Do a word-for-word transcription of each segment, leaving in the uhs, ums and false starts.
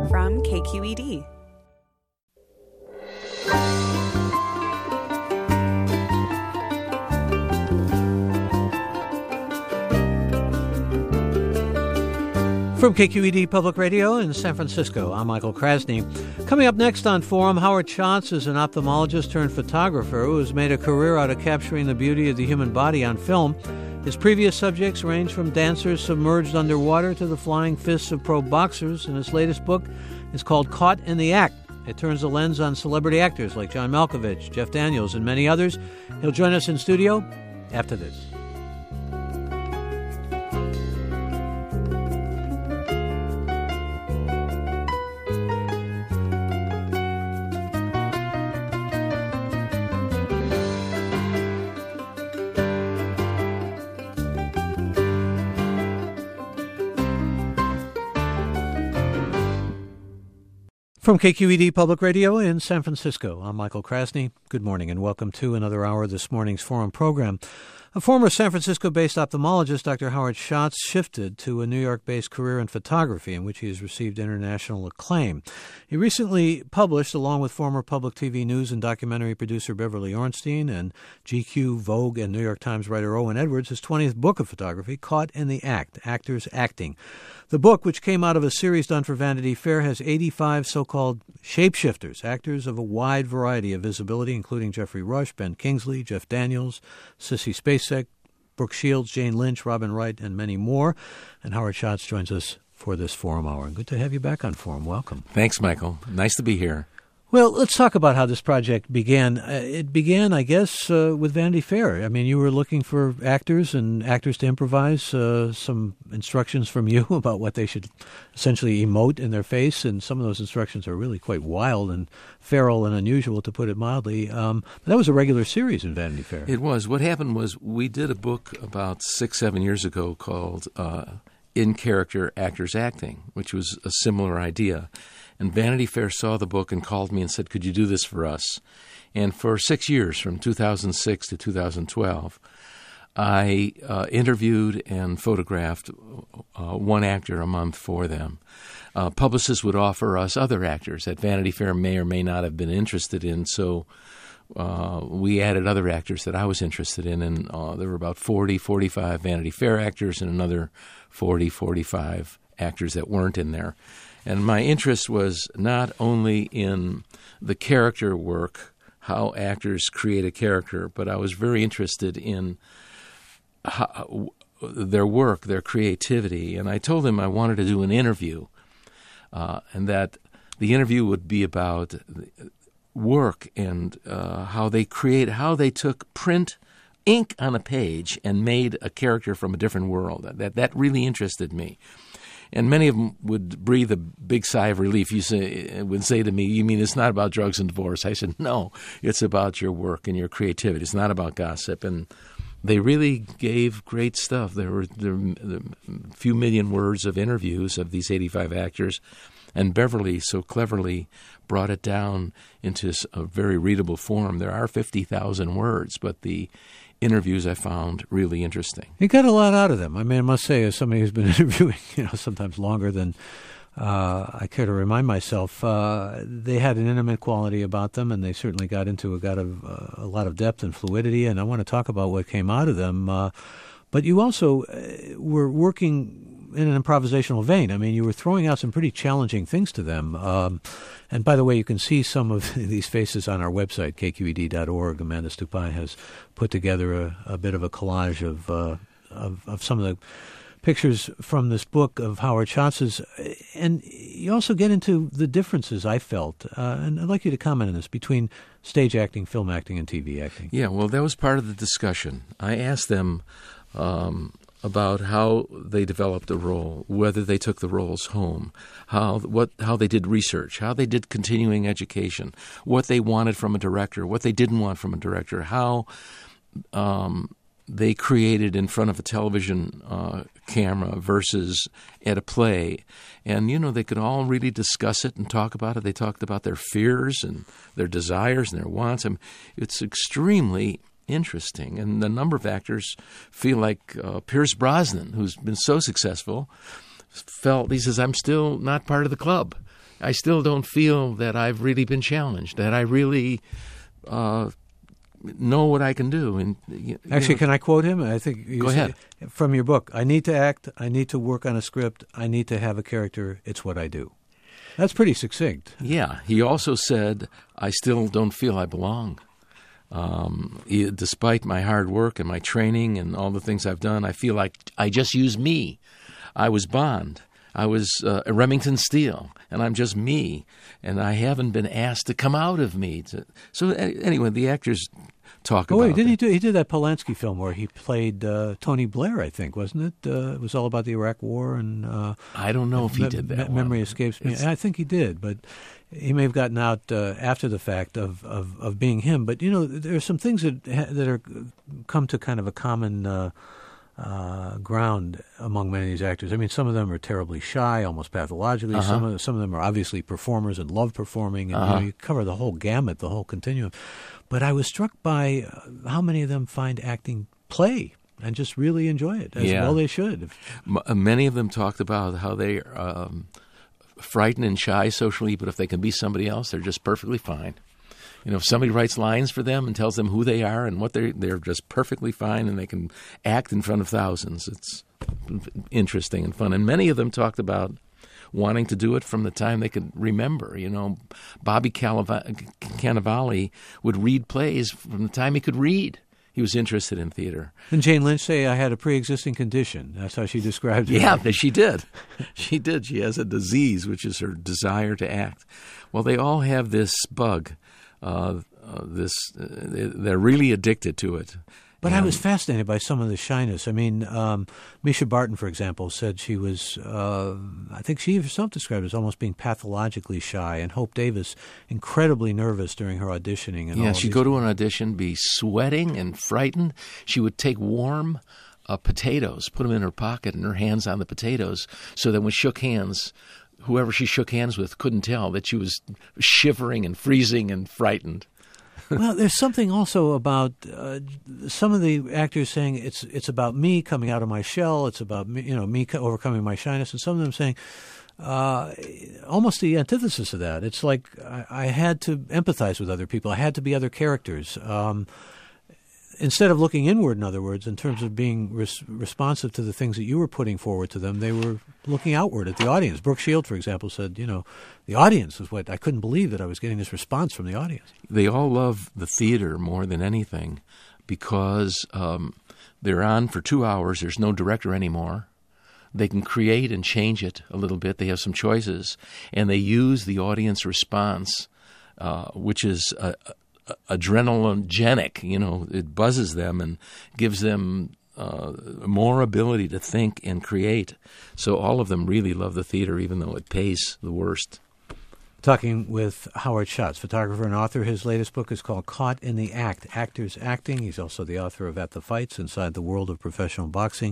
from K Q E D. From K Q E D Public Radio in San Francisco, I'm Michael Krasny. Coming up next on Forum, Howard Schatz is an ophthalmologist turned photographer who has made a career out of capturing the beauty of the human body on film. His previous subjects range from dancers submerged underwater to the flying fists of pro boxers, and his latest book is called Caught in the Act. It turns the lens on celebrity actors like John Malkovich, Jeff Daniels, and many others. He'll join us in studio after this. From K Q E D Public Radio in San Francisco, I'm Michael Krasny. Good morning and welcome to another hour of this morning's Forum program. A former San Francisco-based ophthalmologist, Doctor Howard Schatz, shifted to a New York-based career in photography in which he has received international acclaim. He recently published, along with former public T V news and documentary producer Beverly Ornstein and G Q, Vogue, and New York Times writer Owen Edwards, his twentieth book of photography, Caught in the Act, Actors Acting. The book, which came out of a series done for Vanity Fair, has eighty-five so-called shapeshifters, actors of a wide variety of visibility, including Jeffrey Rush, Ben Kingsley, Jeff Daniels, Sissy Spacek, Brooke Shields, Jane Lynch, Robin Wright, and many more. And Howard Schatz joins us for this Forum Hour. Good to have you back on Forum. Welcome. Thanks, Michael. Nice to be here. Well, let's talk about how this project began. Uh, it began, I guess, uh, with Vanity Fair. I mean, you were looking for actors and actors to improvise, uh, some instructions from you about what they should essentially emote in their face, and some of those instructions are really quite wild and feral and unusual, to put it mildly. Um, that was a regular series in Vanity Fair. It was. What happened was we did a book about six, seven years ago called uh, In Character Actors Acting, which was a similar idea. And Vanity Fair saw the book and called me and said, could you do this for us? And for six years, from two thousand six to two thousand twelve, I uh, interviewed and photographed uh, one actor a month for them. Uh, publicists would offer us other actors that Vanity Fair may or may not have been interested in, so uh, we added other actors that I was interested in, and uh, there were about forty, forty-five Vanity Fair actors and another forty, forty-five actors that weren't in there. And my interest was not only in the character work, how actors create a character, but I was very interested in how, their work, their creativity. And I told them I wanted to do an interview, uh, and that the interview would be about work and uh, how they create, how they took print ink on a page and made a character from a different world. That that really interested me. And many of them would breathe a big sigh of relief. You say, would say to me, you mean it's not about drugs and divorce? I said, no, it's about your work and your creativity. It's not about gossip. And they really gave great stuff. There were, there were a few million words of interviews of these eighty-five actors. And Beverly so cleverly brought it down into a very readable form. There are fifty thousand words, but the interviews I found really interesting. You got a lot out of them. I mean, I must say, as somebody who's been interviewing, you know, sometimes longer than uh, I care to remind myself, uh, they had an intimate quality about them, and they certainly got into a, got a, a lot of depth and fluidity, and I want to talk about what came out of them. Uh, but you also uh, were working in an improvisational vein. I mean, you were throwing out some pretty challenging things to them. Um, and by the way, you can see some of these faces on our website, K Q E D dot org. Amanda Stupai has put together a, a bit of a collage of, uh, of of some of the pictures from this book of Howard Schatz's. And you also get into the differences, I felt, uh, and I'd like you to comment on this, between stage acting, film acting, and T V acting. Yeah, well, that was part of the discussion. I asked them um, about how they developed a role, whether they took the roles home, how what how they did research, how they did continuing education, what they wanted from a director, what they didn't want from a director, how um, they created in front of a television uh, camera versus at a play. And, you know, they could all really discuss it and talk about it. They talked about their fears and their desires and their wants. I mean, it's extremely interesting. And a number of actors feel like uh, Pierce Brosnan, who's been so successful, felt, he says, I'm still not part of the club. I still don't feel that I've really been challenged, that I really uh, know what I can do. And you Actually, know, can I quote him? I think you Go say, ahead. From your book, I need to act, I need to work on a script, I need to have a character, it's what I do. That's pretty succinct. Yeah. He also said, I still don't feel I belong. Um, he, despite my hard work and my training and all the things I've done, I feel like I just use me. I was Bond. I was uh, Remington Steele, and I'm just me. And I haven't been asked to come out of me. To, so anyway, the actors talk Oh, about wait, didn't that. he do? He did that Polanski film where he played uh, Tony Blair, I think, wasn't it? Uh, it was all about the Iraq War, and uh, I don't know if he me- did me- that Memory one. escapes me. It's- I think he did, but he may have gotten out uh, after the fact of, of, of being him. But you know, there are some things that ha- that are come to kind of a common uh, uh, ground among many of these actors. I mean, some of them are terribly shy, almost pathologically. Uh-huh. Some of some of them are obviously performers and love performing, and Uh-huh. you know, you cover the whole gamut, the whole continuum. But I was struck by uh, how many of them find acting play and just really enjoy it, as Yeah. well they should. M- uh, many of them talked about how they are um, frightened and shy socially, but if they can be somebody else, they're just perfectly fine. You know, if somebody writes lines for them and tells them who they are and what they're, they're just perfectly fine, and they can act in front of thousands. It's interesting and fun. And many of them talked about wanting to do it from the time they could remember. You know, Bobby Cannavale Cannavale would read plays from the time he could read. He was interested in theater. Didn't Jane Lynch say, I had a pre-existing condition? That's how she described it. Yeah, but she did. She did. She has a disease, which is her desire to act. Well, they all have this bug. Uh, uh, this uh, they're really addicted to it. But I And- was fascinated by some of the shyness. I mean, um, Misha Barton, for example, said she was, uh, I think she herself described it as almost being pathologically shy, and Hope Davis, incredibly nervous during her auditioning. And Yeah, all she'd these- go to an audition, be sweating and frightened. She would take warm uh, potatoes, put them in her pocket, and her hands on the potatoes, so that when she shook hands, whoever she shook hands with couldn't tell that she was shivering and freezing and frightened. Well, there's something also about uh, some of the actors saying it's it's about me coming out of my shell. It's about me, you know, me co- overcoming my shyness, and some of them saying uh, almost the antithesis of that. It's like I, I had to empathize with other people. I had to be other characters. Um, instead of looking inward, in other words, in terms of being res- responsive to the things that you were putting forward to them, they were looking outward at the audience. Brooke Shield, for example, said, you know, the audience is what I couldn't believe that I was getting this response from the audience. They all love the theater more than anything because um, they're on for two hours. There's no director anymore. They can create and change it a little bit. They have some choices, and they use the audience response, uh, which is uh, adrenalinogenic. You know, it buzzes them and gives them uh, more ability to think and create. So all of them really love the theater, even though it pays the worst. Talking with Howard Schatz, photographer and author. His latest book is called Caught in the Act, Actors Acting. He's also the author of At the Fights, Inside the World of Professional Boxing.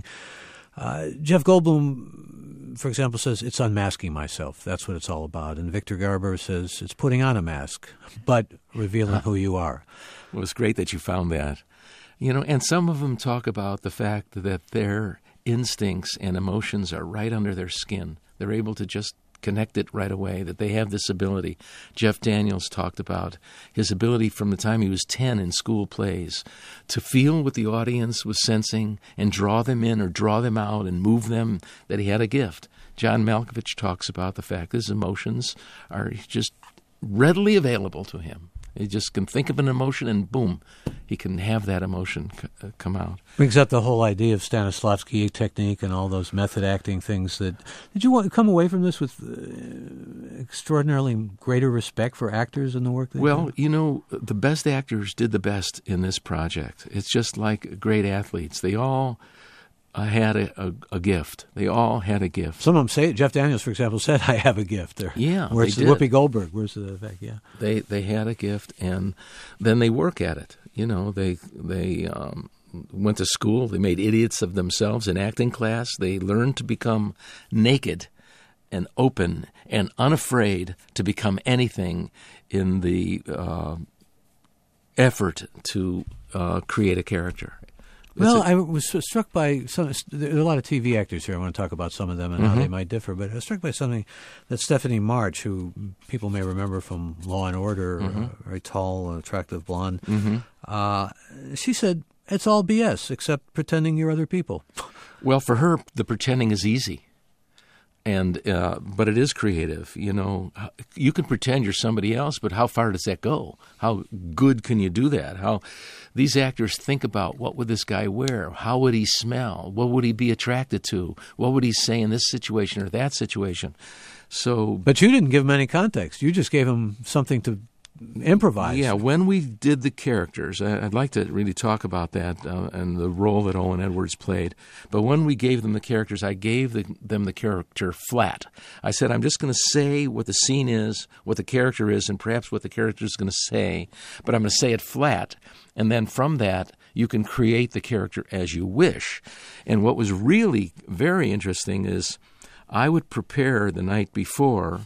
Uh, Jeff Goldblum, for example, says, it's unmasking myself. That's what it's all about. And Victor Garber says, it's putting on a mask, but revealing who you are. Well, it's great that you found that. You know, and some of them talk about the fact that their instincts and emotions are right under their skin. They're able to just connect it right away, that they have this ability. Jeff Daniels talked about his ability from the time he was ten in school plays to feel what the audience was sensing and draw them in or draw them out and move them, that he had a gift. John Malkovich talks about the fact that his emotions are just readily available to him. He just can think of an emotion and boom, he can have that emotion c- uh, come out. Brings up the whole idea of Stanislavski technique and all those method acting things. That did you want, come away from this with uh, extraordinarily greater respect for actors and the work they Well, do? you know, the best actors did the best in this project. It's just like great athletes. They all uh, had a, a, a gift. They all had a gift. Some of them say it. Jeff Daniels, for example, said, I have a gift. Or, Yeah, Where's they did. Whoopi Goldberg? Where's the effect? Yeah. They they had a gift, and then they work at it. You know, they they um, went to school. They made idiots of themselves in acting class. They learned to become naked and open and unafraid to become anything in the uh, effort to uh, create a character. Well, a, I was struck by some. There are a lot of T V actors here. I want to talk about some of them and mm-hmm. how they might differ. But I was struck by something that Stephanie March, who people may remember from Law and Order, mm-hmm. uh, very tall, attractive blonde, mm-hmm. uh, she said, it's all B S except pretending you're other people. Well, for her, the pretending is easy. And uh, but it is creative, you know. You can pretend you're somebody else, but how far does that go? How good can you do that? How these actors think about what would this guy wear? How would he smell? What would he be attracted to? What would he say in this situation or that situation? So, but you didn't give him any context. You just gave him something to improvise. Yeah, when we did the characters, I'd like to really talk about that uh, and the role that Owen Edwards played. But when we gave them the characters, I gave the, them the character flat. I said, I'm just going to say what the scene is, what the character is, and perhaps what the character is going to say, but I'm going to say it flat. And then from that, you can create the character as you wish. And what was really very interesting is I would prepare the night before,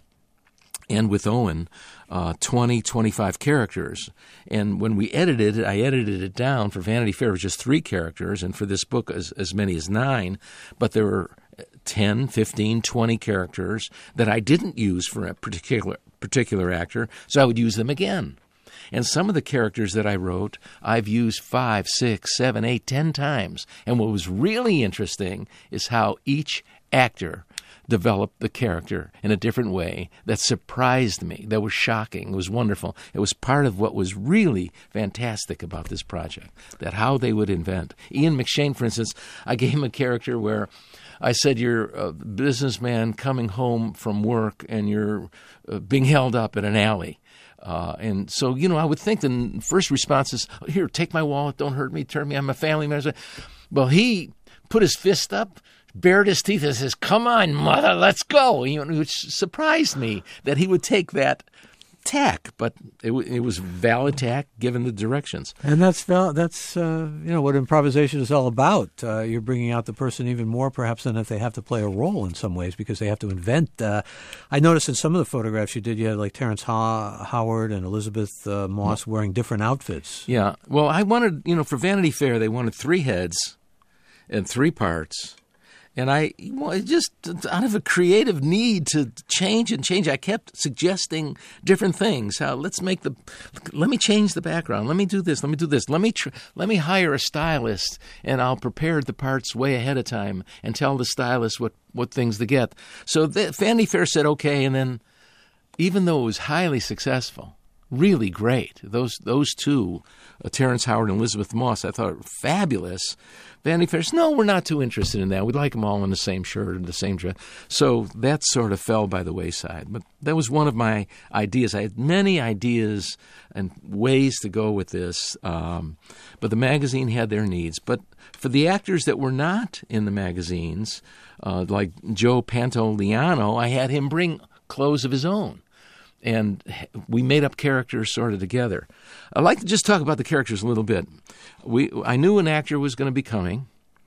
and with Owen, uh, twenty, twenty-five characters. And when we edited it, I edited it down. For Vanity Fair, it was just three characters, and for this book, as, as many as nine. But there were ten, fifteen, twenty characters that I didn't use for a particular particular actor, so I would use them again. And some of the characters that I wrote, I've used five, six, seven, eight, ten times. And what was really interesting is how each actor developed the character in a different way that surprised me, that was shocking, it was wonderful. It was part of what was really fantastic about this project, that how they would invent. Ian McShane, for instance, I gave him a character where I said you're a businessman coming home from work and you're uh, being held up in an alley. Uh, and so, you know, I would think the first response is, here, take my wallet, don't hurt me, turn me, I'm a family member. Well, he put his fist up, bared his teeth and says, come on, mother, let's go. You know, which surprised me that he would take that tack, but it, it was valid tack given the directions. And that's that's uh, you know what improvisation is all about. Uh, you're bringing out the person even more, perhaps, than if they have to play a role in some ways, because they have to invent. Uh, I noticed in some of the photographs you did, you had like Terrence Ho- Howard and Elizabeth uh, Moss wearing different outfits. Yeah. Well, I wanted, you know, for Vanity Fair, they wanted three heads and three parts. And I, well, just out of a creative need to change and change, I kept suggesting different things. How let's make the, let me change the background. Let me do this. Let me do this. Let me tr- let me hire a stylist, and I'll prepare the parts way ahead of time and tell the stylist what, what things to get. So the, Vanity Fair said okay, and then even though it was highly successful, really great, those those two, uh, Terrence Howard and Elizabeth Moss, I thought were fabulous. Vanity Fair said, no, we're not too interested in that. We'd like them all in the same shirt and the same dress. So that sort of fell by the wayside. But that was one of my ideas. I had many ideas and ways to go with this, um, but the magazine had their needs. But for the actors that were not in the magazines, uh, like Joe Pantoliano, I had him bring clothes of his own. And we made up characters sort of together. I'd like to just talk about the characters a little bit. We, I knew an actor was going to be coming,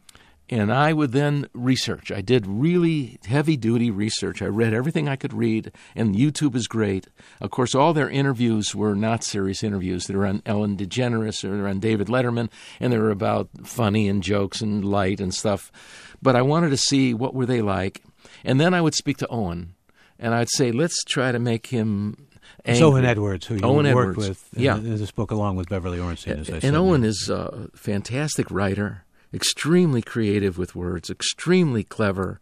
and I would then research. I did really heavy-duty research. I read everything I could read, and YouTube is great. Of course, all their interviews were not serious interviews. They were on Ellen DeGeneres or on David Letterman, and they were about funny and jokes and light and stuff. But I wanted to see what were they like. And then I would speak to Owen. And I'd say, let's try to make him angry. It's Owen Edwards, who you Owen worked Edwards. with in, yeah. in this book, along with Beverly Orenstein, as I said. And Owen is a fantastic writer, extremely creative with words, extremely clever,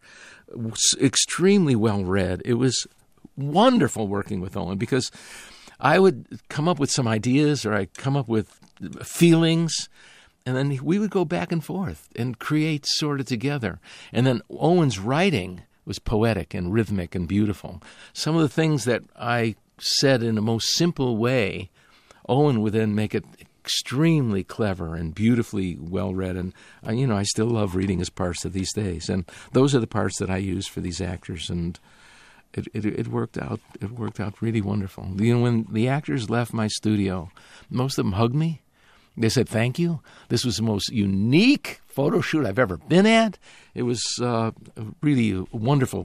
extremely well-read. It was wonderful working with Owen because I would come up with some ideas or I'd come up with feelings, and then we would go back and forth and create sort of together. And then Owen's writing was poetic and rhythmic and beautiful. Some of the things that I said in a most simple way, Owen would then make it extremely clever and beautifully well-read. And, uh, you know, I still love reading his parts to these days. And those are the parts that I use for these actors. And it, it, it worked out. It worked out really wonderful. You know, when the actors left my studio, most of them hugged me. They said, thank you. This was the most unique photo shoot I've ever been at. It was uh, really a wonderful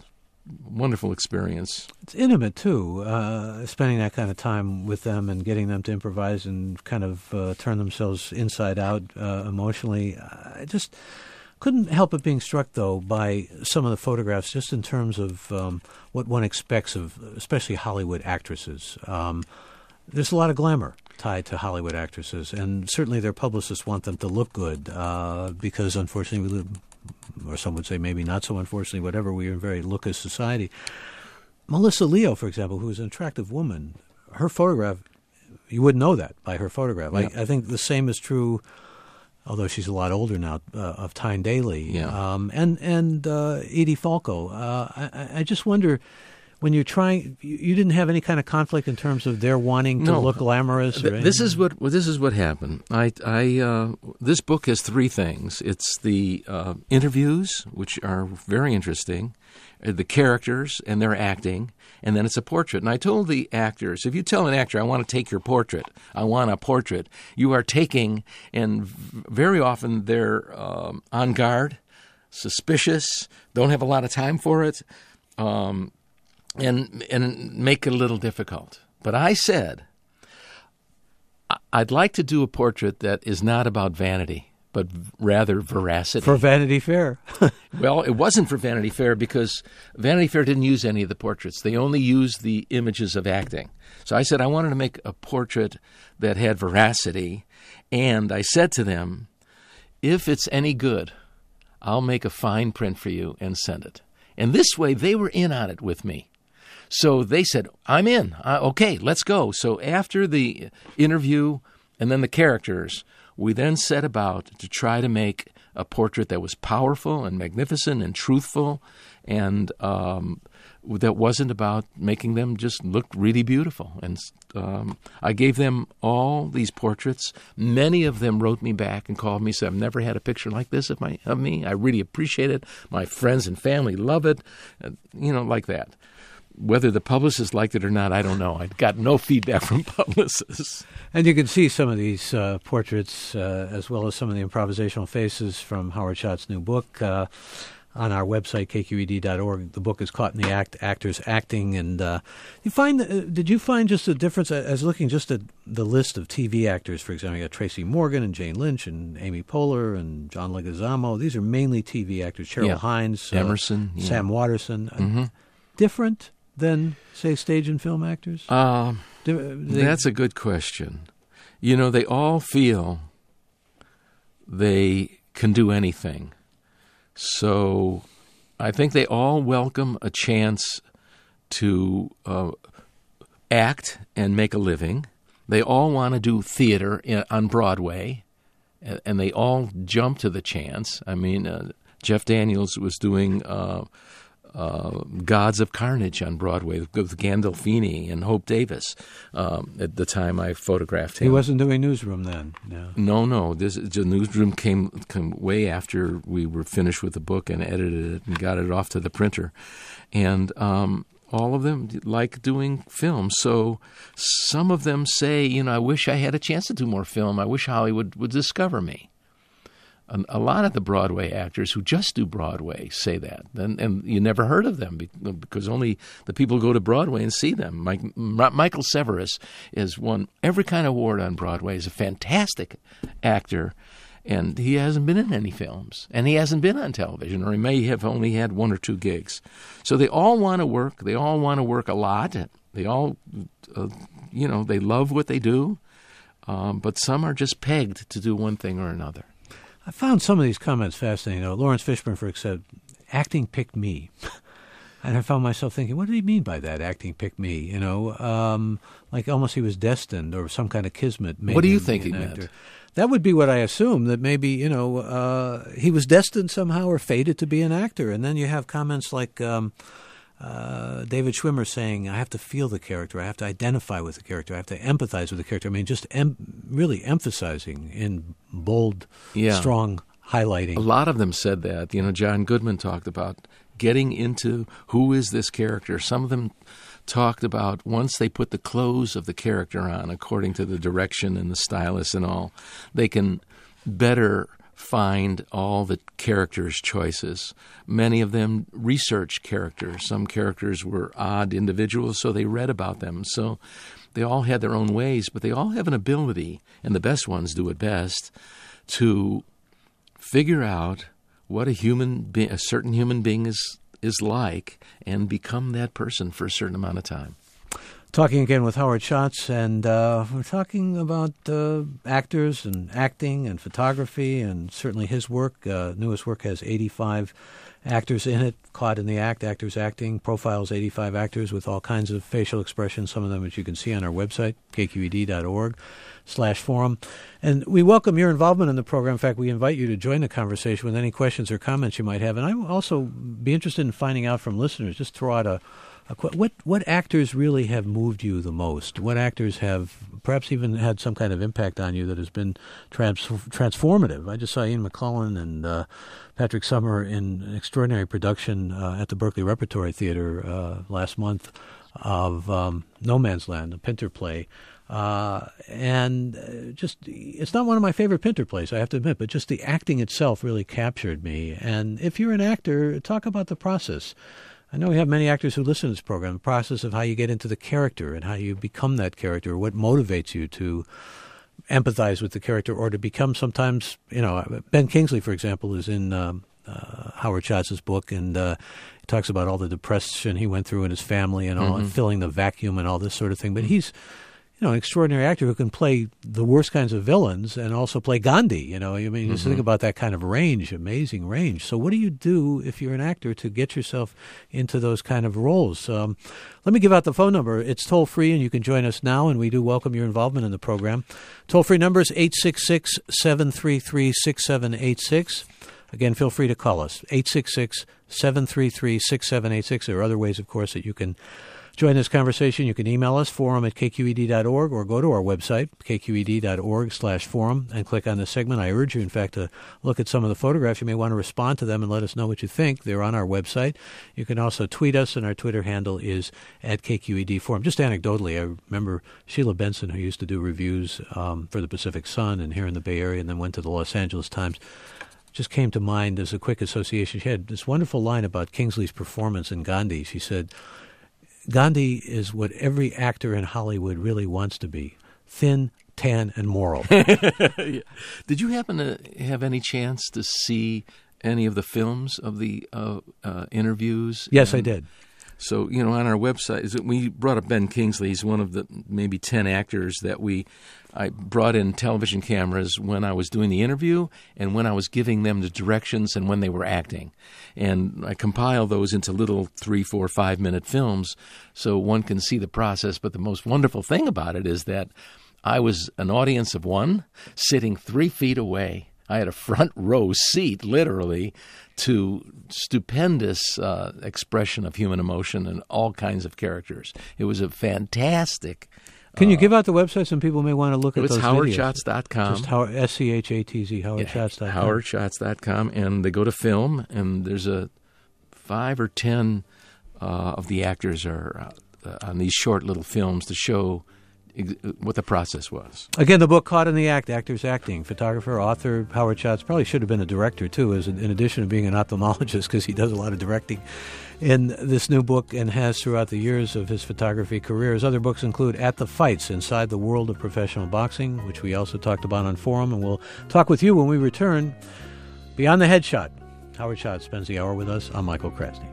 wonderful experience. It's intimate, too, uh, spending that kind of time with them and getting them to improvise and kind of uh, turn themselves inside out uh, emotionally. I just couldn't help but being struck, though, by some of the photographs, just in terms of um, what one expects of, especially Hollywood actresses. Um, there's a lot of glamour tied to Hollywood actresses, and certainly their publicists want them to look good uh, because, unfortunately, we live, or some would say maybe not so unfortunately, whatever, we are in a very look-us society. Melissa Leo, for example, who is an attractive woman, her photograph, you wouldn't know that by her photograph. Yeah. I, I think the same is true, although she's a lot older now, uh, of Tyne Daly yeah. um, and, and uh, Edie Falco. Uh, I, I just wonder, when you're trying, you, you didn't have any kind of conflict in terms of their wanting to no. look glamorous? Or this is what well, this is what happened. I, I uh, this book has three things. It's the uh, interviews, which are very interesting, the characters and their acting, and then it's a portrait. And I told the actors, if you tell an actor, I want to take your portrait, I want a portrait, you are taking, and very often they're um, on guard, suspicious, don't have a lot of time for it, um, and and make it a little difficult. But I said, I'd like to do a portrait that is not about vanity, but rather veracity. For Vanity Fair. Well, it wasn't for Vanity Fair because Vanity Fair didn't use any of the portraits. They only used the images of acting. So I said I wanted to make a portrait that had veracity, and I said to them, if it's any good, I'll make a fine print for you and send it. And this way, they were in on it with me. So they said, I'm in. Uh, okay, let's go. So after the interview and then the characters, we then set about to try to make a portrait that was powerful and magnificent and truthful, and um, that wasn't about making them just look really beautiful. And um, I gave them all these portraits. Many of them wrote me back and called me, said, I've never had a picture like this of, my, of me. I really appreciate it. My friends and family love it, uh, you know, like that. Whether the publicist liked it or not, I don't know. I got no feedback from publicists. And you can see some of these uh, portraits, uh, as well as some of the improvisational faces from Howard Schott's new book, uh, on our website, k q e d dot org. The book is Caught in the Act, Actors Acting. And uh, you find, uh, did you find just a difference, uh, as looking just at the list of T V actors, for example, you got Tracy Morgan and Jane Lynch and Amy Poehler and John Leguizamo. These are mainly T V actors. Cheryl yeah. Hines. Emerson. Uh, yeah. Sam Watterson. Mm-hmm. Uh, different than, say, stage and film actors? Uh, Do, they, that's a good question. You know, they all feel they can do anything. So I think they all welcome a chance to uh, act and make a living. They all want to do theater in, on Broadway, and, and they all jump to the chance. I mean, uh, Jeff Daniels was doing Uh, Uh, Gods of Carnage on Broadway with Gandolfini and Hope Davis um, at the time I photographed him. He wasn't doing Newsroom then? No, no. no. This, the Newsroom came, came way after we were finished with the book and edited it and got it off to the printer. And um, all of them like doing film. So some of them say, you know, I wish I had a chance to do more film. I wish Hollywood would discover me. A lot of the Broadway actors who just do Broadway say that, and, and you never heard of them because only the people go to Broadway and see them. Mike, Michael Severus has won every kind of award on Broadway. He's a fantastic actor, and he hasn't been in any films, and he hasn't been on television, or he may have only had one or two gigs. So they all want to work. They all want to work a lot. They all, uh, you know, they love what they do, um, but some are just pegged to do one thing or another. I found some of these comments fascinating. You know, Lawrence Fishburne, for example, said, acting picked me. And I found myself thinking, what did he mean by that, acting picked me? You know, um, like almost he was destined or some kind of kismet. Made what do you him think he actor. meant? That would be what I assume, that maybe, you know, uh, he was destined somehow or fated to be an actor. And then you have comments like um, uh, David Schwimmer saying, I have to feel the character, I have to identify with the character, I have to empathize with the character. I mean, just em- really emphasizing in bold, yeah. strong highlighting. A lot of them said that. You know, John Goodman talked about getting into who is this character. Some of them talked about once they put the clothes of the character on, according to the direction and the stylist and all, they can better find all the characters' choices. Many of them research characters. Some characters were odd individuals, so they read about them. So they all had their own ways, but they all have an ability, and the best ones do it best, to figure out what a human be- a certain human being is is like and become that person for a certain amount of time. Talking again with Howard Schatz, and uh, we're talking about uh, actors and acting and photography, and certainly his work. Uh, newest work has eighty-five actors in it, caught in the act, actors acting, profiles eighty-five actors with all kinds of facial expressions, some of them as you can see on our website, k q e d dot org slash forum. And we welcome your involvement in the program. In fact, we invite you to join the conversation with any questions or comments you might have. And I will also be interested in finding out from listeners, just throw out a What what actors really have moved you the most? What actors have perhaps even had some kind of impact on you that has been trans- transformative? I just saw Ian McClellan and uh, Patrick Summer in an extraordinary production uh, at the Berkeley Repertory Theater uh, last month of um, No Man's Land, a Pinter play. Uh, and just, it's not one of my favorite Pinter plays, I have to admit, but just the acting itself really captured me. And if you're an actor, talk about the process. I know we have many actors who listen to this program, the process of how you get into the character and how you become that character, what motivates you to empathize with the character or to become sometimes, you know, Ben Kingsley, for example, is in um, uh, Howard Schatz's book, and uh, he talks about all the depression he went through in his family and all, Mm-hmm. and filling the vacuum and all this sort of thing. But he's, you know, an extraordinary actor who can play the worst kinds of villains and also play Gandhi. You know, I mean, just Mm-hmm. think about that kind of range, amazing range. So what do you do if you're an actor to get yourself into those kind of roles? Um, let me give out the phone number. It's toll free, and you can join us now, and we do welcome your involvement in the program. Toll free number is eight six six, seven three three, six seven eight six. Again, feel free to call us, eight six six, seven three three, six seven eight six. There are other ways, of course, that you can join this conversation. You can email us, forum at k q e d dot org, or go to our website, k q e d dot org slash forum, and click on the segment. I urge you, in fact, to look at some of the photographs. You may want to respond to them and let us know what you think. They're on our website. You can also tweet us, and our Twitter handle is at K Q E D Forum. Just anecdotally, I remember Sheila Benson, who used to do reviews um, for the Pacific Sun and here in the Bay Area, and then went to the Los Angeles Times, just came to mind as a quick association. She had this wonderful line about Kingsley's performance in Gandhi. She said, Gandhi is what every actor in Hollywood really wants to be: thin, tan, and moral. Yeah. Did you happen to have any chance to see any of the films of the uh, uh, interviews? Yes, and I did. So, you know, on our website, is it, we brought up Ben Kingsley. He's one of the maybe ten actors that we I brought in television cameras when I was doing the interview and when I was giving them the directions and when they were acting. And I compile those into little three, four, five-minute films so one can see the process. But the most wonderful thing about it is that I was an audience of one sitting three feet away. I had a front row seat, literally, to stupendous uh, expression of human emotion and all kinds of characters. It was a fantastic. Can you uh, give out the website? Some people may want to look at It's those howard videos. schatz dot com. Just Howard, S C H A T Z, howard schatz dot com. howard schatz dot com, and they go to film, and there's a five or ten uh, of the actors are uh, on these short little films to show ex- what the process was. Again, the book Caught in the Act, Actors Acting. Photographer, author, Howard Schatz. Probably should have been a director, too, as in addition to being an ophthalmologist, because he does a lot of directing in this new book and has throughout the years of his photography career. His other books include At the Fights, Inside the World of Professional Boxing, which we also talked about on Forum, and we'll talk with you when we return. Beyond the Headshot. Howard Schatz spends the hour with us. I'm Michael Krasny.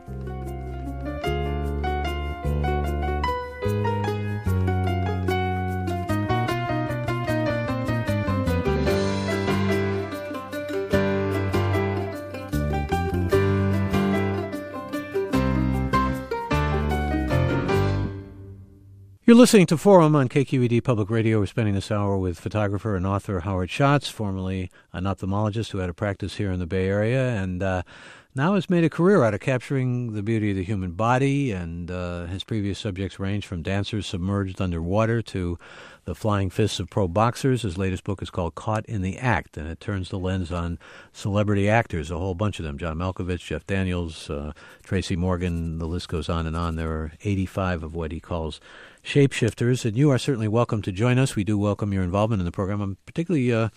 You're listening to Forum on K Q E D Public Radio. We're spending this hour with photographer and author Howard Schatz, formerly an ophthalmologist who had a practice here in the Bay Area, and uh, now has made a career out of capturing the beauty of the human body. And uh, his previous subjects range from dancers submerged underwater to the flying fists of pro boxers. His latest book is called Caught in the Act, and it turns the lens on celebrity actors, a whole bunch of them. John Malkovich, Jeff Daniels, uh, Tracy Morgan, the list goes on and on. There are eighty-five of what he calls shapeshifters, and you are certainly welcome to join us. We do welcome your involvement in the program. I'm particularly uh,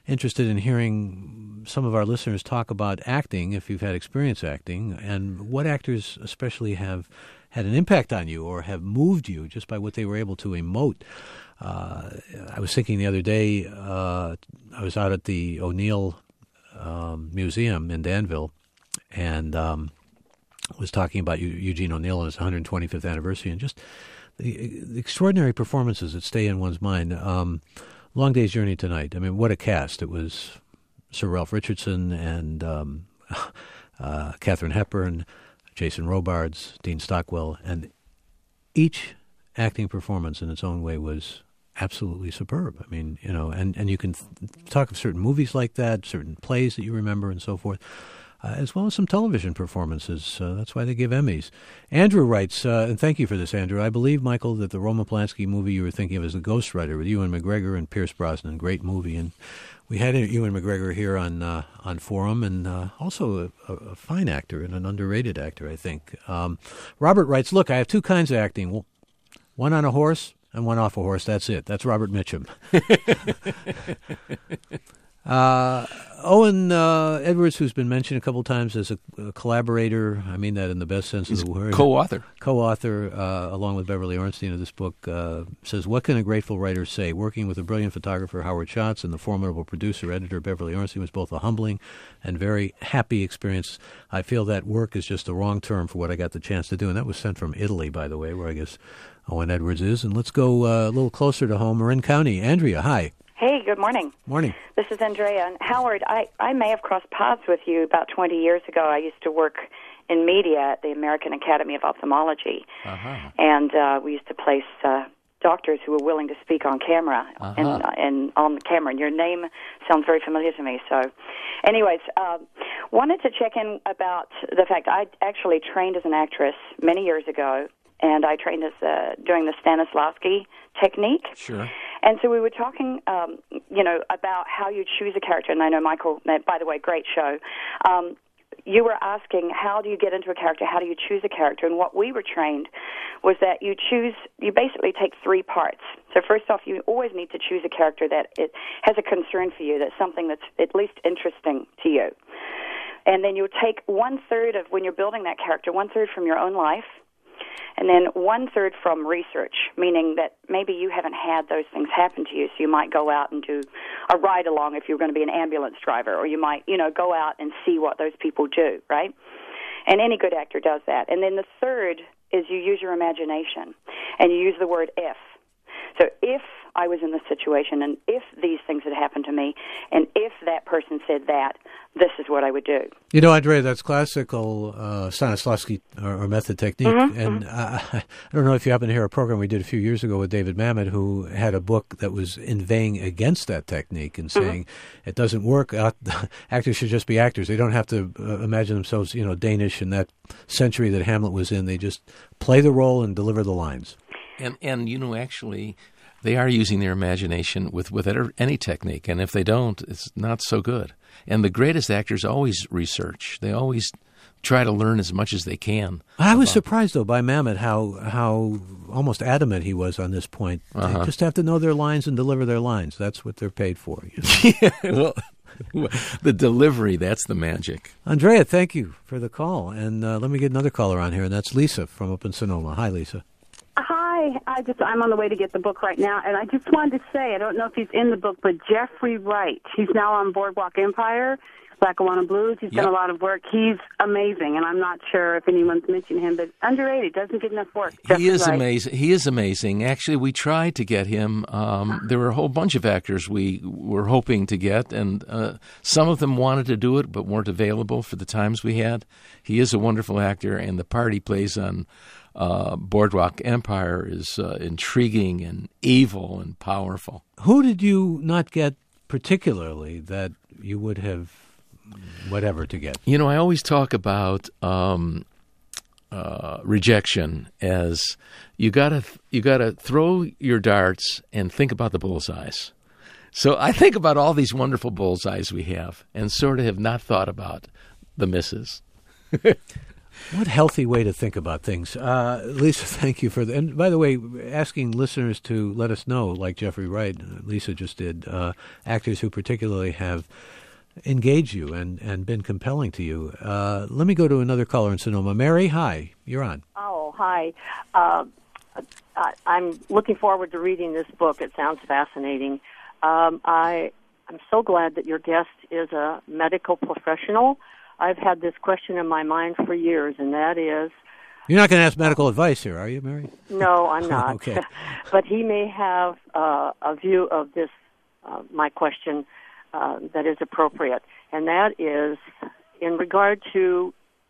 interested in hearing some of our listeners talk about acting, if you've had experience acting, and what actors especially have had an impact on you or have moved you just by what they were able to emote. Uh, I was thinking the other day, uh, I was out at the O'Neill um, Museum in Danville, and um, was talking about Eugene O'Neill and his one hundred twenty-fifth anniversary, and just the, the extraordinary performances that stay in one's mind. Um, Long Day's Journey Tonight. I mean, what a cast. It was Sir Ralph Richardson and um, uh, Katharine Hepburn, Jason Robards, Dean Stockwell, and each acting performance in its own way was absolutely superb. I mean, you know, and, and you can th- talk of certain movies like that, certain plays that you remember and so forth, uh, as well as some television performances. Uh, that's why they give Emmys. Andrew writes, uh, and thank you for this, Andrew, I believe, Michael, that the Roman Polanski movie you were thinking of is The Ghostwriter with Ewan McGregor and Pierce Brosnan. Great movie. And we had Ewan McGregor here on uh, on Forum, and uh, also a, a fine actor and an underrated actor, I think. Um, Robert writes, look, I have two kinds of acting, one on a horse and one off a horse. That's it. That's Robert Mitchum. uh, Owen uh, Edwards, who's been mentioned a couple times as a, a collaborator, I mean that in the best sense He's of the word. Co-author. Co-author, uh, along with Beverly Ornstein of this book, uh, says, what can a grateful writer say? Working with the brilliant photographer Howard Schatz and the formidable producer, editor Beverly Ornstein was both a humbling and very happy experience. I feel that work is just the wrong term for what I got the chance to do. And that was sent from Italy, by the way, where I guess Owen Edwards is. And let's go uh, a little closer to home, Marin County. Andrea, hi. Hey, good morning. Morning. This is Andrea. And Howard, I, I may have crossed paths with you about twenty years ago. I used to work in media at the American Academy of Ophthalmology. Uh-huh. And uh, we used to place uh, doctors who were willing to speak on camera uh-huh. and, uh, and on the camera. And your name sounds very familiar to me. So anyways, um, wanted to check in about the fact I actually trained as an actress many years ago. And I trained as uh, doing the Stanislavski technique. Sure. And so we were talking, um, you know, about how you choose a character. And I know, Michael, by the way, great show. Um, you were asking, how do you get into a character? How do you choose a character? And what we were trained was that you choose, you basically take three parts. So first off, you always need to choose a character that it has a concern for you, that's something that's at least interesting to you. And then you'll take one-third of, when you're building that character, one-third from your own life, and then one-third from research, meaning that maybe you haven't had those things happen to you, so you might go out and do a ride-along if you're going to be an ambulance driver, or you might, you know, go out and see what those people do, right? And any good actor does that. And then the third is you use your imagination, and you use the word if. So if I was in this situation, and if these things had happened to me, and if that person said that, this is what I would do. You know, Andrea, that's classical uh, Stanislavski or, or method technique. Mm-hmm. And uh, I don't know if you happen to hear a program we did a few years ago with David Mamet, who had a book that was inveighing against that technique and saying mm-hmm. it doesn't work. Uh, actors should just be actors. They don't have to uh, imagine themselves, you know, Danish in that century that Hamlet was in. They just play the role and deliver the lines. And, and you know, actually, they are using their imagination with, with any technique. And if they don't, it's not so good. And the greatest actors always research. They always try to learn as much as they can. I was surprised, though, by Mamet, how how almost adamant he was on this point. Uh-huh. They just have to know their lines and deliver their lines. That's what they're paid for. You know? Yeah, well, the delivery, that's the magic. Andrea, thank you for the call. And uh, let me get another caller on here, and that's Lisa from up in Sonoma. Hi, Lisa. Hi, I just I'm on the way to get the book right now, and I just wanted to say, I don't know if he's in the book, but Jeffrey Wright, he's now on Boardwalk Empire, Lackawanna Blues. He's yep. done a lot of work. He's amazing, and I'm not sure if anyone's mentioned him, but underrated, doesn't get enough work. Jeffrey he is Wright. amazing. He is amazing. Actually, we tried to get him. Um, there were a whole bunch of actors we were hoping to get, and uh, some of them wanted to do it but weren't available for the times we had. He is a wonderful actor, and the part he plays on Uh, Boardwalk Empire is uh, intriguing and evil and powerful. Who did you not get particularly that you would have whatever to get? You know, I always talk about um, uh, rejection as you gotta you gotta throw your darts and think about the bullseyes. So I think about all these wonderful bullseyes we have, and sort of have not thought about the misses. What healthy way to think about things. Uh, Lisa, thank you for that. And by the way, asking listeners to let us know, like Jeffrey Wright, Lisa just did, uh, actors who particularly have engaged you and, and been compelling to you. Uh, let me go to another caller in Sonoma. Mary, hi. You're on. Oh, hi. Uh, I, I'm looking forward to reading this book. It sounds fascinating. Um, I, I'm so glad that your guest is a medical professional. I've had this question in my mind for years, and that is... You're not going to ask medical advice here, are you, Mary? No, I'm not. Okay. But he may have uh, a view of this, uh, my question, uh, that is appropriate. And that is in regard to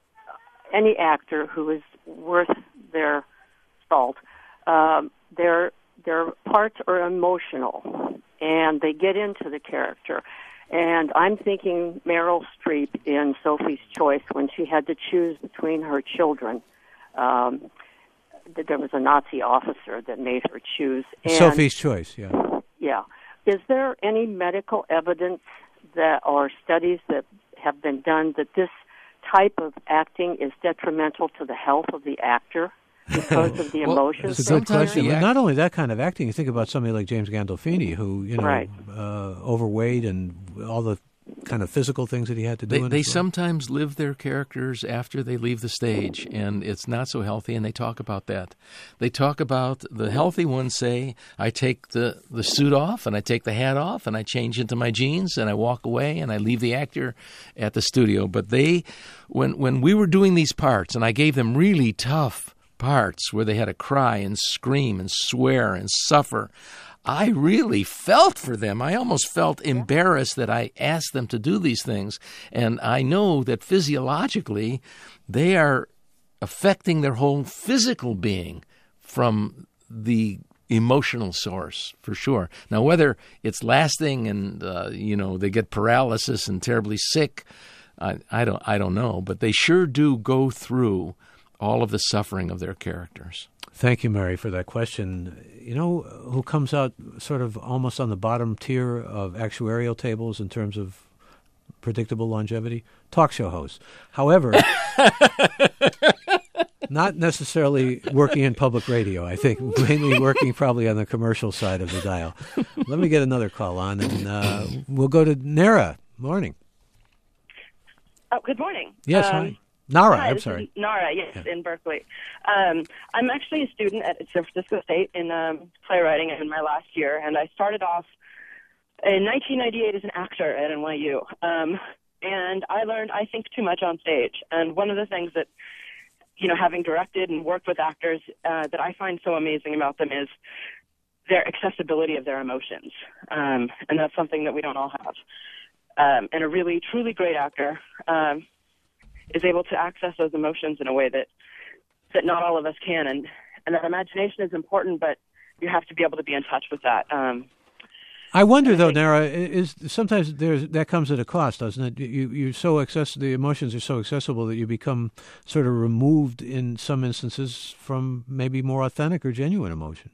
any actor who is worth their salt. Um, their, their parts are emotional, and they get into the character. And I'm thinking Meryl Streep in Sophie's Choice when she had to choose between her children. Um, there was a Nazi officer that made her choose. And, Sophie's Choice, yeah. Yeah. Is there any medical evidence that or studies that have been done that this type of acting is detrimental to the health of the actor because of the well, emotions? It's a good question. the But act- not only that kind of acting, you think about somebody like James Gandolfini, who, you know, Right. uh, overweight and all the kind of physical things that he had to do. They, in they his role. sometimes live their characters after they leave the stage, and it's not so healthy, and they talk about that. They talk about, the healthy ones say, I take the, the suit off, and I take the hat off, and I change into my jeans, and I walk away, and I leave the actor at the studio. But they, when when we were doing these parts, and I gave them really tough parts where they had to cry and scream and swear and suffer, I really felt for them. I almost felt embarrassed that I asked them to do these things. And I know that physiologically they are affecting their whole physical being from the emotional source, for sure. Now, whether it's lasting and, uh, you know, they get paralysis and terribly sick, I, I don't, I don't know. But they sure do go through all of the suffering of their characters. Thank you, Mary, for that question. You know who comes out sort of almost on the bottom tier of actuarial tables in terms of predictable longevity? Talk show hosts. However, not necessarily working in public radio, I think, mainly working probably on the commercial side of the dial. Let me get another call on, and uh, we'll go to Nara. Morning. Oh, good morning. Yes, um, hi. Nara, hi, I'm this sorry. Is Nara, yes, Yeah. in Berkeley. Um, I'm actually a student at San Francisco State in um, playwriting in my last year, and I started off in nineteen ninety-eight as an actor at N Y U. Um, and I learned I think too much on stage. And one of the things that, you know, having directed and worked with actors uh, that I find so amazing about them is their accessibility of their emotions. Um, and that's something that we don't all have. Um, and a really, truly great actor um, is able to access those emotions in a way that that not all of us can, and and that imagination is important, but you have to be able to be in touch with that. Um, I wonder, though, Nara, is sometimes there's that comes at a cost, doesn't it? You you so access the emotions are so accessible that you become sort of removed in some instances from maybe more authentic or genuine emotion.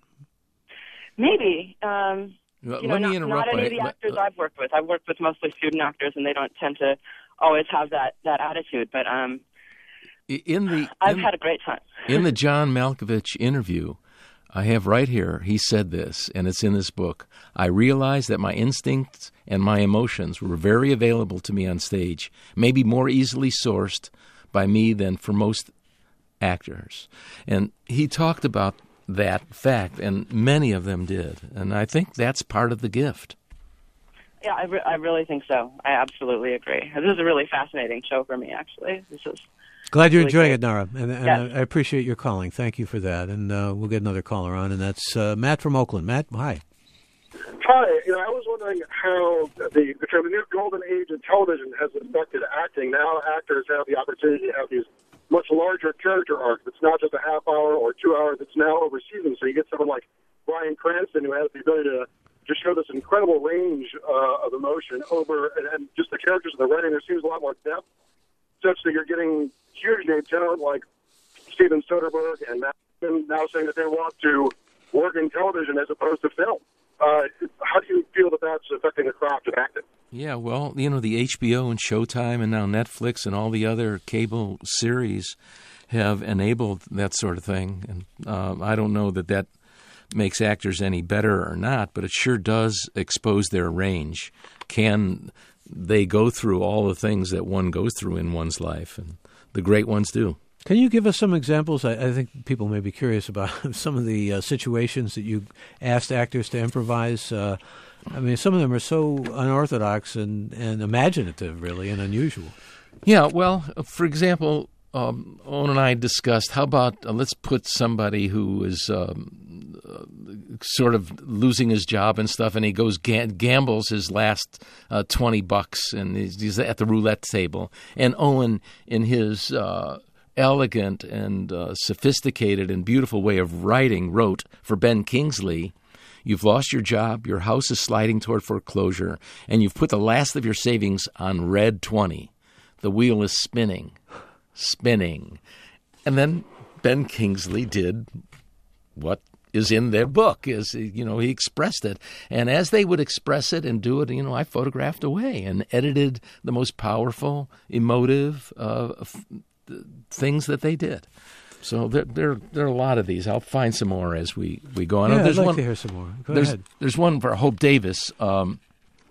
maybe. Um, Let you know, me not, interrupt. not any by- of the let- actors I've worked with. I've worked with mostly student actors, and they don't tend to always have that, that attitude. But um, in the I've in- had a great time. In the John Malkovich interview, I have right here, he said this, and it's in this book. I realized that my instincts and my emotions were very available to me on stage, maybe more easily sourced by me than for most actors. And he talked about that fact, and many of them did. And I think that's part of the gift. Yeah, I, re- I really think so. I absolutely agree. This is a really fascinating show for me, actually. This is Glad you're really enjoying great. it, Nara, and, and Yes. I appreciate your calling. Thank you for that. And uh, we'll get another caller on, and that's uh, Matt from Oakland. Matt, hi. Hi. You know, I was wondering how the, the kind of new golden age of television has affected acting. Now actors have the opportunity to have these much larger character arcs. It's not just a half hour or two hours. It's now over seasons. So you get someone like Bryan Cranston, who has the ability to just show this incredible range uh, of emotion over, and, and just the characters and the writing. There seems a lot more depth, such that you're getting huge name talent like Steven Soderbergh and Matt Damon now saying that they want to work in television as opposed to film. Uh, how do you feel that that's affecting the craft of acting? Yeah, well, you know, the H B O and Showtime and now Netflix and all the other cable series have enabled that sort of thing. And uh, I don't know that that makes actors any better or not, but it sure does expose their range. Can they go through all the things that one goes through in one's life? And the great ones do. Can you give us some examples? I, I think people may be curious about some of the uh, situations that you asked actors to improvise. Uh, I mean, some of them are so unorthodox and, and imaginative, really, and unusual. Yeah, well, for example, um, Owen and I discussed, how about uh, let's put somebody who is um, uh, sort of losing his job and stuff, and he goes ga- gambles his last uh, twenty bucks, and he's, he's at the roulette table. And Owen, in his uh, elegant and uh, sophisticated and beautiful way of writing, wrote for Ben Kingsley, "You've lost your job, your house is sliding toward foreclosure, and you've put the last of your savings on red twenty. The wheel is spinning, spinning." And then Ben Kingsley did what is in their book, is, you know, he expressed it. And as they would express it and do it, you know, I photographed away and edited the most powerful, emotive uh, f- things that they did. So there, there, there are a lot of these. I'll find some more as we, we go on. Yeah, there's I'd like one, to hear some more. Go there's, ahead. There's one for Hope Davis. Um,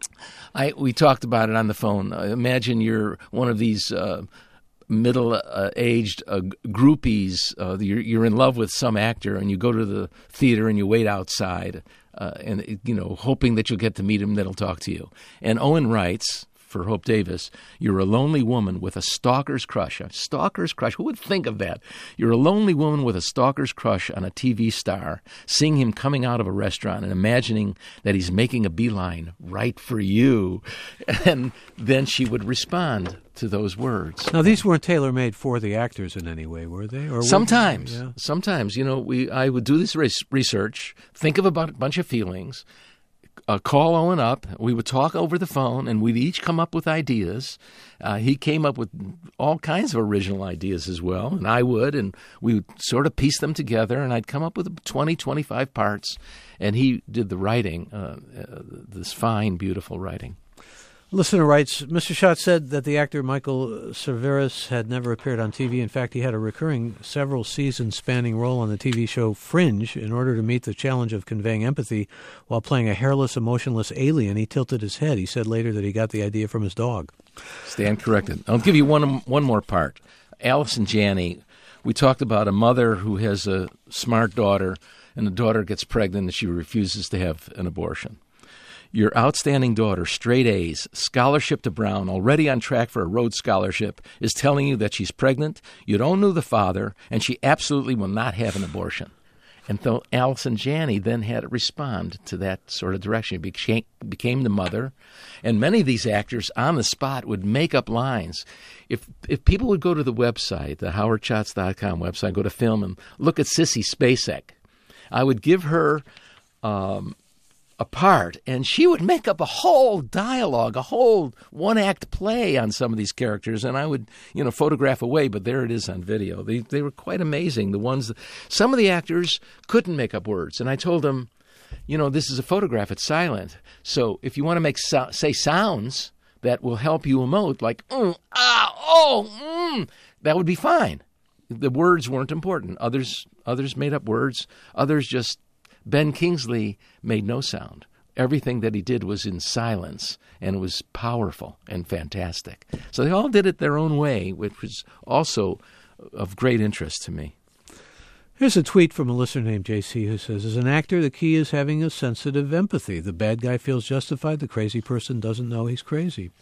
I we talked about it on the phone. Uh, imagine you're one of these uh, middle-aged uh, groupies. Uh, you're, you're in love with some actor, and you go to the theater and you wait outside, uh, and you know, hoping that you'll get to meet him, that'll talk to you. And Owen writes for Hope Davis, "You're a lonely woman with a stalker's crush." A stalker's crush? Who would think of that? You're a lonely woman with a stalker's crush on a T V star, seeing him coming out of a restaurant and imagining that he's making a beeline right for you. And then she would respond to those words. Now, these weren't tailor-made for the actors in any way, were they? Or Sometimes. Yeah. Sometimes. You know, we I would do this res- research, think of a bu- bunch of feelings, Uh, call Owen up. We would talk over the phone, and we'd each come up with ideas. Uh, he came up with all kinds of original ideas as well, and I would, and we would sort of piece them together, and I'd come up with twenty, twenty-five parts, and he did the writing, uh, uh, this fine, beautiful writing. Listener writes, Mister Schatz said that the actor Michael Cerveris had never appeared on T V. In fact, he had a recurring several seasons spanning role on the T V show Fringe. In order to meet the challenge of conveying empathy while playing a hairless, emotionless alien, he tilted his head. He said later that he got the idea from his dog. Stand corrected. I'll give you one one more part. Allison Janney, we talked about a mother who has a smart daughter, and the daughter gets pregnant and she refuses to have an abortion. Your outstanding daughter, straight A's, scholarship to Brown, already on track for a Rhodes Scholarship, is telling you that she's pregnant, you don't know the father, and she absolutely will not have an abortion. And so Allison Janney then had to respond to that sort of direction. She became, became the mother. And many of these actors on the spot would make up lines. If if people would go to the website, the howard schatz dot com website, go to film and look at Sissy Spacek, I would give her Um, a part, and she would make up a whole dialogue, a whole one-act play on some of these characters, and I would, you know, photograph away, but there it is on video. They they were quite amazing. The ones, that, some of the actors couldn't make up words, and I told them, you know, this is a photograph, it's silent, so if you want to make so- say sounds that will help you emote, like, mm, ah, oh, mm, that would be fine. The words weren't important. Others, others made up words. Others just Ben Kingsley made no sound. Everything that he did was in silence, and it was powerful and fantastic. So they all did it their own way, which was also of great interest to me. Here's a tweet from a listener named J C who says, as an actor, the key is having a sensitive empathy. The bad guy feels justified. The crazy person doesn't know he's crazy.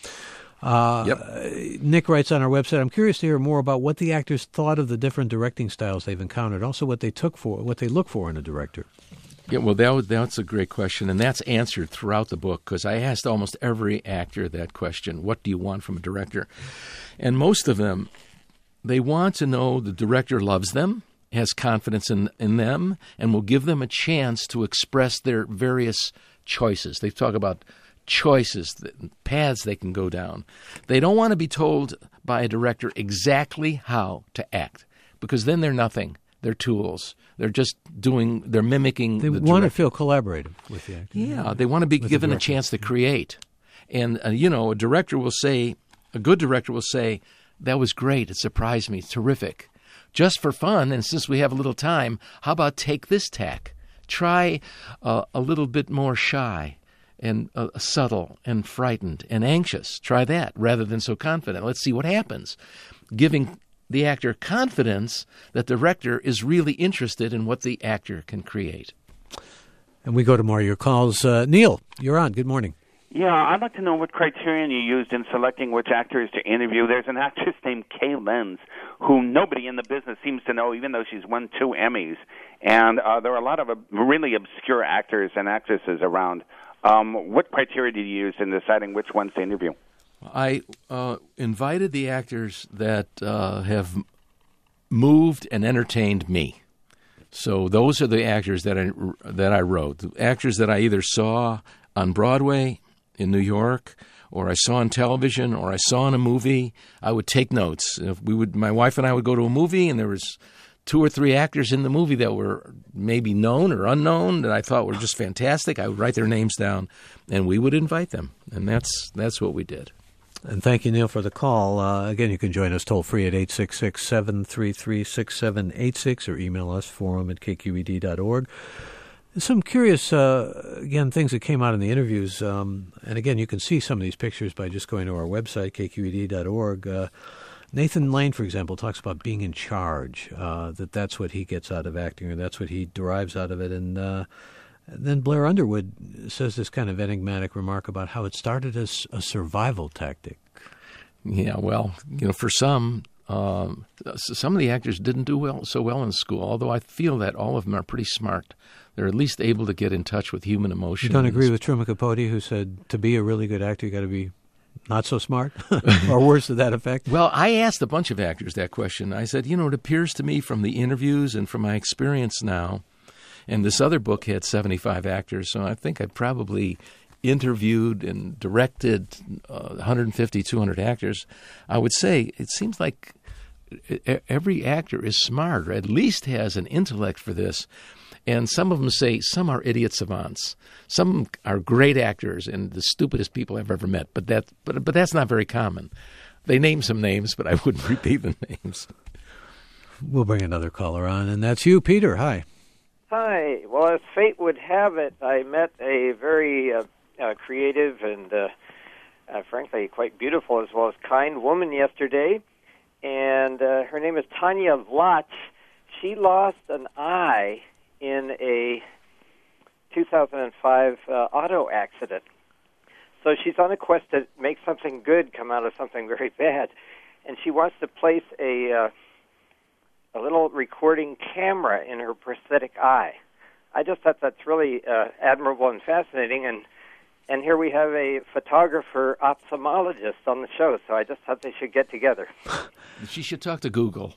Uh, yep. Nick writes on our website, I'm curious to hear more about what the actors thought of the different directing styles they've encountered, also what they took for, what they look for in a director. Yeah, well, that, that's a great question, and that's answered throughout the book because I asked almost every actor that question, what do you want from a director? And most of them, they want to know the director loves them, has confidence in, in them, and will give them a chance to express their various choices. They talk about choices, paths they can go down. They don't want to be told by a director exactly how to act because then they're nothing. They're tools. They're just doing, they're mimicking They the want director. to feel collaborative with the actor. Yeah, they want to be given a chance to create. And, uh, you know, a director will say, a good director will say, that was great. It surprised me. Terrific. Just for fun, and since we have a little time, how about take this tack? Try uh, a little bit more shy and uh, subtle and frightened and anxious. Try that rather than so confident. Let's see what happens. Giving the actor confidence that the director is really interested in what the actor can create. And we go to more of your calls. Uh, Neil, you're on. Good morning. Yeah, I'd like to know what criterion you used in selecting which actors to interview. There's an actress named Kay Lenz, who nobody in the business seems to know, even though she's won two Emmys. And uh, there are a lot of uh, really obscure actors and actresses around. Um, what criteria did you use in deciding which ones to interview? I uh, invited the actors that uh, have moved and entertained me. So those are the actors that I, that I wrote, the actors that I either saw on Broadway in New York, or I saw on television, or I saw in a movie. I would take notes. If we would, my wife and I would go to a movie, and there was two or three actors in the movie that were maybe known or unknown that I thought were just fantastic. I would write their names down, and we would invite them, and that's that's what we did. And thank you, Neil, for the call. Uh, again, you can join us toll-free at eight six six, seven three three, six seven eight six or email us, forum at k q e d dot org. Some curious, uh, again, things that came out in the interviews. Um, and again, you can see some of these pictures by just going to our website, k q e d dot org. Uh, Nathan Lane, for example, talks about being in charge, uh, that that's what he gets out of acting, or that's what he derives out of it. And uh, then Blair Underwood says this kind of enigmatic remark about how it started as a survival tactic. Yeah, well, you know, for some, um, some of the actors didn't do well so well in school, although I feel that all of them are pretty smart. They're at least able to get in touch with human emotions. You don't agree with Truman Capote, who said to be a really good actor, you got to be not so smart, or worse to that effect? Well, I asked a bunch of actors that question. I said, you know, it appears to me from the interviews and from my experience now, and this other book had seventy-five actors, so I think I probably interviewed and directed uh, one hundred fifty, two hundred actors. I would say it seems like every actor is smart, or at least has an intellect for this. And some of them say some are idiot savants. Some are great actors and the stupidest people I've ever met. But that, but but that's not very common. They name some names, but I wouldn't repeat the names. We'll bring another caller on, and that's you, Peter. Hi. Hi. Well, as fate would have it, I met a very uh, uh, creative and, uh, uh, frankly, quite beautiful as well as kind woman yesterday. And uh, her name is Tanya Vlach. She lost an eye in a two thousand five uh, auto accident. So she's on a quest to make something good come out of something very bad. And she wants to place a uh, a little recording camera in her prosthetic eye. I just thought that's really uh, admirable and fascinating. And and here we have a photographer ophthalmologist on the show, so I just thought they should get together. She should talk to Google.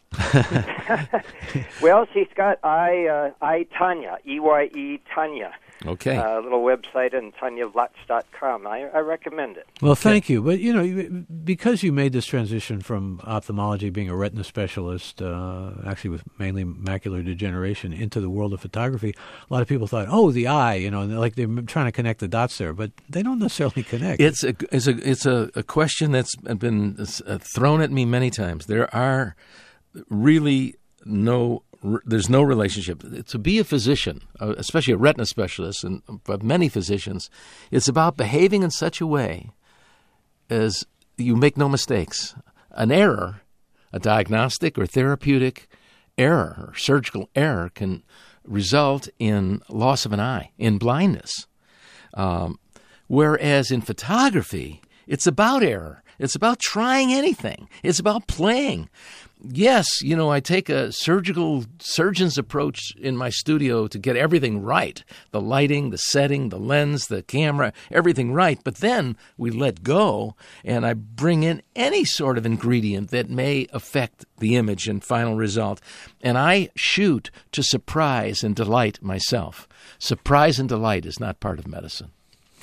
Well, she's got I, uh, I Tanya, E Y E Tanya. Okay. A uh, little website on tanya vlach dot com. I, I recommend it. Well, thank you. But, you know, because you made this transition from ophthalmology, being a retina specialist, uh, actually with mainly macular degeneration, into the world of photography, a lot of people thought, oh, the eye, you know, and like they're trying to connect the dots there, but they don't necessarily connect. It's a, it's a, it's a, a question that's been thrown at me many times. There are really no There's no relationship. To be a physician, especially a retina specialist, and but many physicians, it's about behaving in such a way as you make no mistakes. An error, a diagnostic or therapeutic error or surgical error can result in loss of an eye, in blindness. Um, whereas in photography, it's about error. It's about trying anything. It's about playing. Yes, you know, I take a surgical surgeon's approach in my studio to get everything right. The lighting, the setting, the lens, the camera, everything right. But then we let go, and I bring in any sort of ingredient that may affect the image and final result. And I shoot to surprise and delight myself. Surprise and delight is not part of medicine.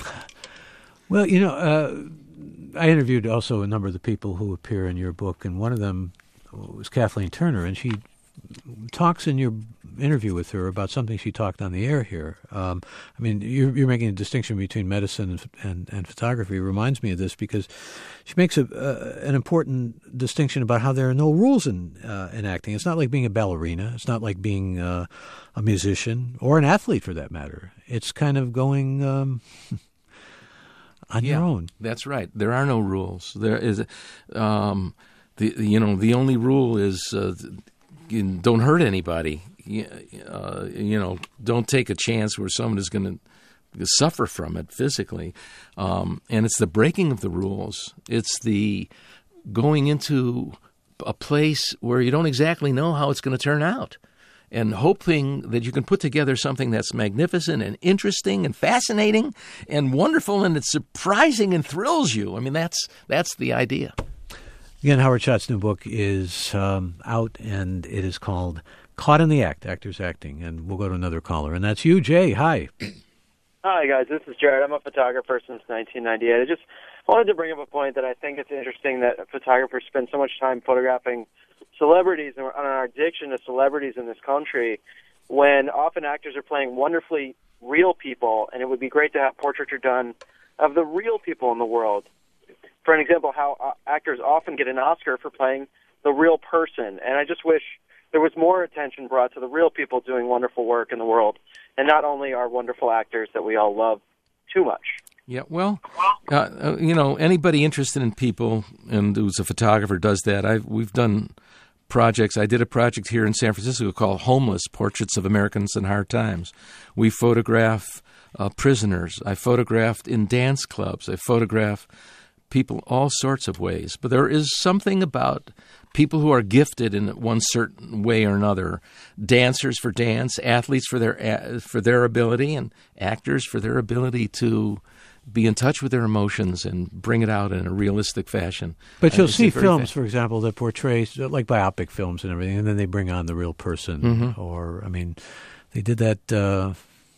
Well, you know, uh, I interviewed also a number of the people who appear in your book, and one of them was Kathleen Turner, and she talks in your interview with her about something she talked on the air here. Um, I mean, you're, you're making a distinction between medicine and, and, and photography. It reminds me of this because she makes a, uh, an important distinction about how there are no rules in uh, in acting. It's not like being a ballerina. It's not like being uh, a musician or an athlete, for that matter. It's kind of going um, on yeah, your own. That's right. There are no rules. There is, um, the you know, the only rule is uh, don't hurt anybody. Uh, you know, don't take a chance where someone is going to suffer from it physically. Um, and it's the breaking of the rules. It's the going into a place where you don't exactly know how it's going to turn out and hoping that you can put together something that's magnificent and interesting and fascinating and wonderful and it's surprising and thrills you. I mean, that's that's the idea. Again, Howard Schott's new book is um, out, and it is called Caught in the Act, Actors Acting. And we'll go to another caller, and that's you, Jay. Hi. Hi, guys. This is Jared. I'm a photographer since nineteen ninety-eight. I just wanted to bring up a point that I think it's interesting that photographers spend so much time photographing celebrities and on our addiction to celebrities in this country when often actors are playing wonderfully real people, and it would be great to have portraiture done of the real people in the world. For an example, how actors often get an Oscar for playing the real person. And I just wish there was more attention brought to the real people doing wonderful work in the world, and not only our wonderful actors that we all love too much. Yeah, well, uh, you know, anybody interested in people and who's a photographer does that. I've, we've done projects. I did a project here in San Francisco called Homeless, Portraits of Americans in Hard Times. We photograph uh, prisoners. I photographed in dance clubs. I photograph people all sorts of ways. But there is something about people who are gifted in one certain way or another, dancers for dance, athletes for their for their ability, and actors for their ability to be in touch with their emotions and bring it out in a realistic fashion. But you'll It's see very films, fa- for example, that portray, like biopic films and everything, and then they bring on the real person. Mhm. Or, I mean, they did that... Uh,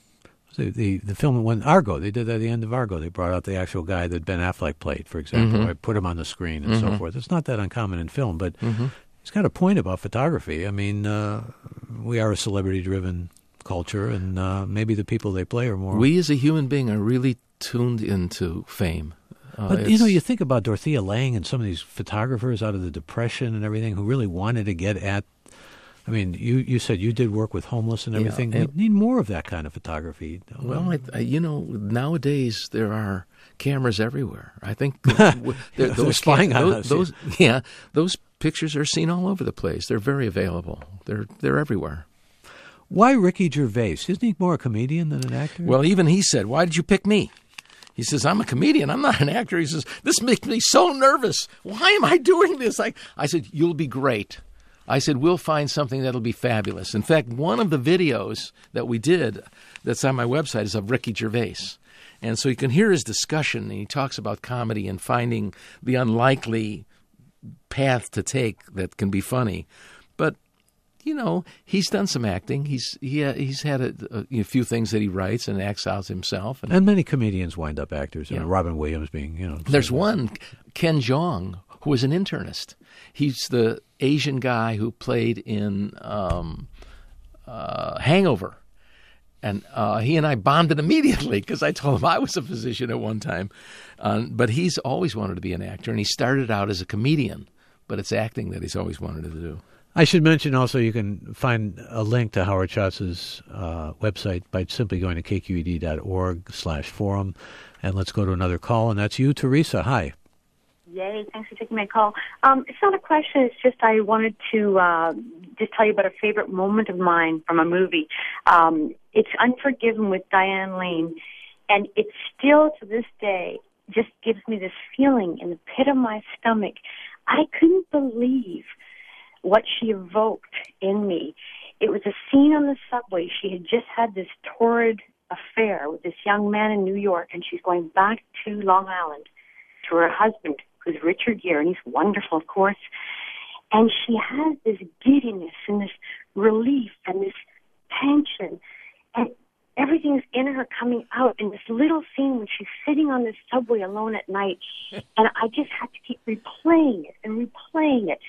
The, the the film when Argo, they did that at the end of Argo. They brought out the actual guy that Ben Affleck played, for example. Mhm. I put him on the screen and so Mhm. forth. It's not that uncommon in film, but Mhm. he's got a point about photography. I mean, uh, we are a celebrity-driven culture, and uh, maybe the people they play are more... We as a human being are really tuned into fame. Uh, But, you know, it's- you think about Dorothea Lange and some of these photographers out of the Depression and everything who really wanted to get at... I mean, you, you said you did work with homeless and Yeah, everything. and- We need more of that kind of photography. Well, I, I, you know, nowadays there are cameras everywhere. I think uh, w- They're those spying cam- on those, us, those yeah, those pictures are seen all over the place. They're very available. They're they're everywhere. Why Ricky Gervais? Isn't he more a comedian than an actor? Well, even he said, "Why did you pick me?" He says, "I'm a comedian. I'm not an actor." He says, "This makes me so nervous. Why am I doing this?" I I said, "You'll be great." I said, we'll find something that'll be fabulous. In fact, one of the videos that we did that's on my website is of Ricky Gervais. And so you can hear his discussion, and he talks about comedy and finding the unlikely path to take that can be funny. But, you know, he's done some acting. He's he, he's had a, a, a few things that he writes and acts out himself. And, and many comedians wind up actors. Yeah. And Robin Williams being, you know. There's one, Ken Jeong, who was an internist. He's the Asian guy who played in um, uh, Hangover. And uh, he and I bonded immediately because I told him I was a physician at one time. Uh, but he's always wanted to be an actor, and he started out as a comedian. But it's acting that he's always wanted to do. I should mention also you can find a link to Howard Schatz's uh, website by simply going to k q e d dot org slash forum. And let's go to another call, and that's you, Teresa. Hi. Yay, thanks for taking my call. Um, it's not a question, it's just I wanted to uh, just tell you about a favorite moment of mine from a movie. Um, it's Unforgiven with Diane Lane, and it still, to this day, just gives me this feeling in the pit of my stomach. I couldn't believe what she evoked in me. It was a scene on the subway. She had just had this torrid affair with this young man in New York, and she's going back to Long Island to her husband, who's Richard Gere, and he's wonderful, of course. And she has this giddiness and this relief and this tension, and everything's in her coming out in this little scene when she's sitting on this subway alone at night. And I just had to keep replaying it and replaying it.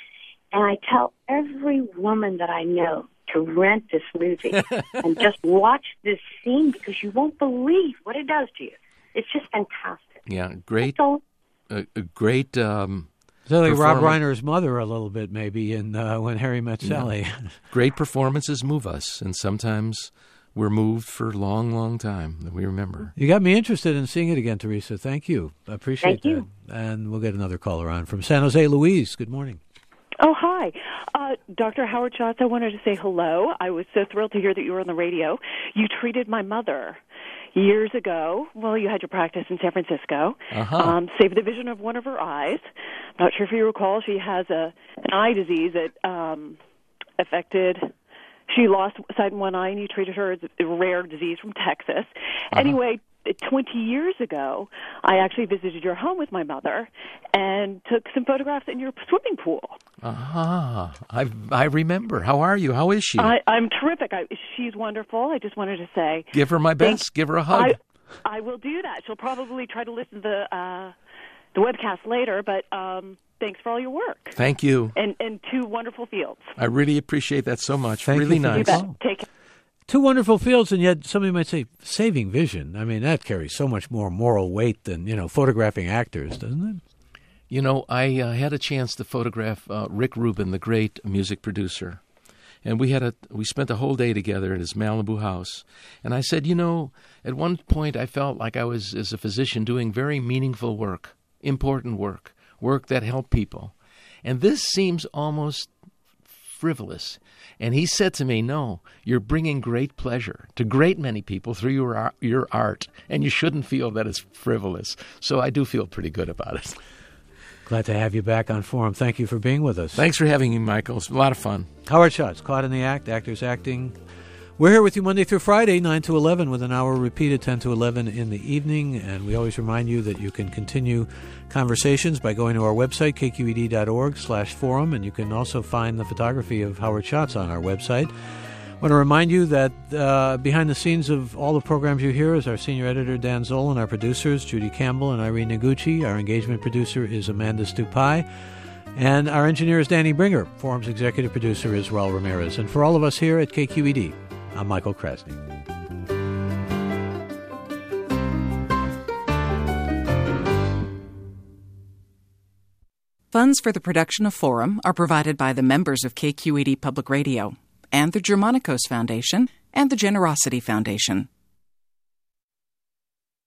And I tell every woman that I know to rent this movie and just watch this scene because you won't believe what it does to you. It's just fantastic. Yeah, great. A, a great. Um, so like Rob Reiner's mother a little bit, maybe, in uh, When Harry Met Sally. Yeah. Great performances move us, and sometimes we're moved for a long, long time that we remember. You got me interested in seeing it again, Teresa. Thank you. I appreciate Thank you. that. And we'll get another caller on from San Jose. Louise, good morning. Oh, hi. Uh, Doctor Howard Schatz, I wanted to say hello. I was so thrilled to hear that you were on the radio. You treated my mother years ago. Well, you had your practice in San Francisco. Uh-huh. Um, saved the vision of one of her eyes. Not sure if you recall, she has a an eye disease that um, affected... She lost sight in one eye, and you treated her as a rare disease from Texas. Uh-huh. Anyway, twenty years ago, I actually visited your home with my mother and took some photographs in your swimming pool. Ah, uh-huh. I I remember. How are you? How is she? I, I'm terrific. I, she's wonderful. I just wanted to say... Give her my best. Thank, Give her a hug. I, I will do that. She'll probably try to listen to the, uh, the webcast later, but... Um, Thanks for all your work. Thank you. And and two wonderful fields. I really appreciate that so much. Thank really you nice. You Take Two wonderful fields, and yet somebody might say saving vision. I mean, that carries so much more moral weight than, you know, photographing actors, doesn't it? You know, I uh, had a chance to photograph uh, Rick Rubin, the great music producer. And we had a we spent a whole day together at his Malibu house. And I said, you know, at one point I felt like I was, as a physician, doing very meaningful work, important work. Work that helped people. And this seems almost frivolous. And he said to me, no, you're bringing great pleasure to great many people through your, your art, and you shouldn't feel that it's frivolous. So I do feel pretty good about it. Glad to have you back on Forum. Thank you for being with us. Thanks for having me, Michael. It's a lot of fun. Howard Schatz, Caught in the Act, Actors Acting. We're here with you Monday through Friday, nine to eleven, with an hour repeated ten to eleven in the evening. And we always remind you that you can continue conversations by going to our website, k q e d dot org slash forum, and you can also find the photography of Howard Schatz on our website. I want to remind you that uh, behind the scenes of all the programs you hear is our senior editor, Dan Zoll, and our producers, Judy Campbell and Irene Noguchi. Our engagement producer is Amanda Stupai. And our engineer is Danny Bringer. Forum's executive producer is Raul Ramirez. And for all of us here at K Q E D, I'm Michael Krasny. Funds for the production of Forum are provided by the members of K Q E D Public Radio and the Germanicos Foundation and the Generosity Foundation.